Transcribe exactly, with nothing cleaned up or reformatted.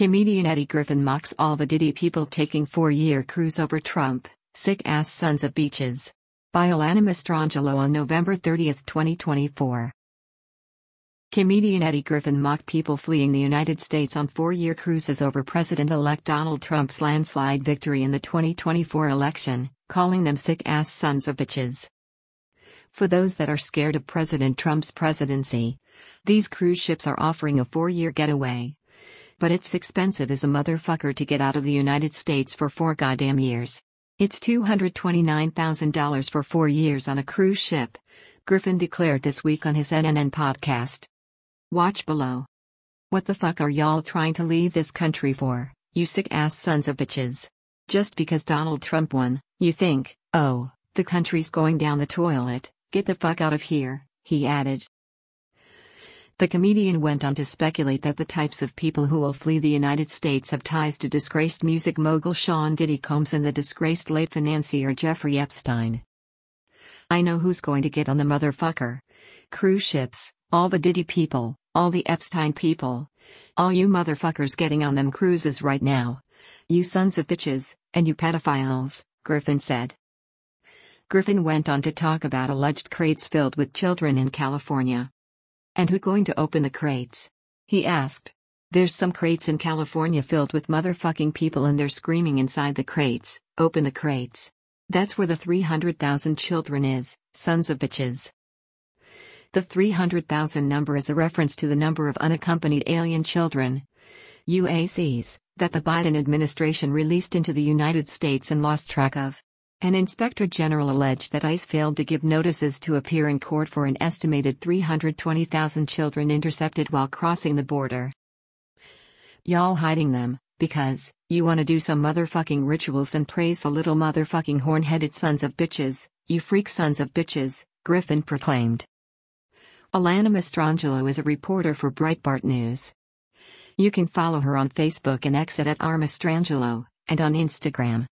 Comedian Eddie Griffin mocks all the Diddy people taking four-year cruise over Trump, sick-ass sons of bitches. By Alana Mastrangelo on November thirtieth, twenty twenty-four. Comedian Eddie Griffin mocked people fleeing the United States on four-year cruises over President-elect Donald Trump's landslide victory in the twenty twenty-four election, calling them sick-ass sons of bitches. For those that are scared of President Trump's presidency, these cruise ships are offering a four-year getaway. But it's expensive as a motherfucker to get out of the United States for four goddamn years. It's two hundred twenty-nine thousand dollars for four years on a cruise ship, Griffin declared this week on his N N N podcast. Watch below. What the fuck are y'all trying to leave this country for, you sick-ass sons of bitches? Just because Donald Trump won, you think, oh, the country's going down the toilet, get the fuck out of here, he added. The comedian went on to speculate that the types of people who will flee the United States have ties to disgraced music mogul Sean Diddy Combs and the disgraced late financier Jeffrey Epstein. I know who's going to get on the motherfucker cruise ships, all the Diddy people, all the Epstein people. All you motherfuckers getting on them cruises right now. You sons of bitches, and you pedophiles, Griffin said. Griffin went on to talk about alleged crates filled with children in California. And who going to open the crates? He asked. There's some crates in California filled with motherfucking people and they're screaming inside the crates, open the crates. That's where the three hundred thousand children is, sons of bitches. The three hundred thousand number is a reference to the number of unaccompanied alien children, U A Cs, that the Biden administration released into the United States and lost track of. An inspector general alleged that ICE failed to give notices to appear in court for an estimated three hundred twenty thousand children intercepted while crossing the border. Y'all hiding them, because you wanna do some motherfucking rituals and praise the little motherfucking horn-headed sons of bitches, you freak sons of bitches, Griffin proclaimed. Alana Mastrangelo is a reporter for Breitbart News. You can follow her on Facebook and X at, at r mastrangelo, and on Instagram.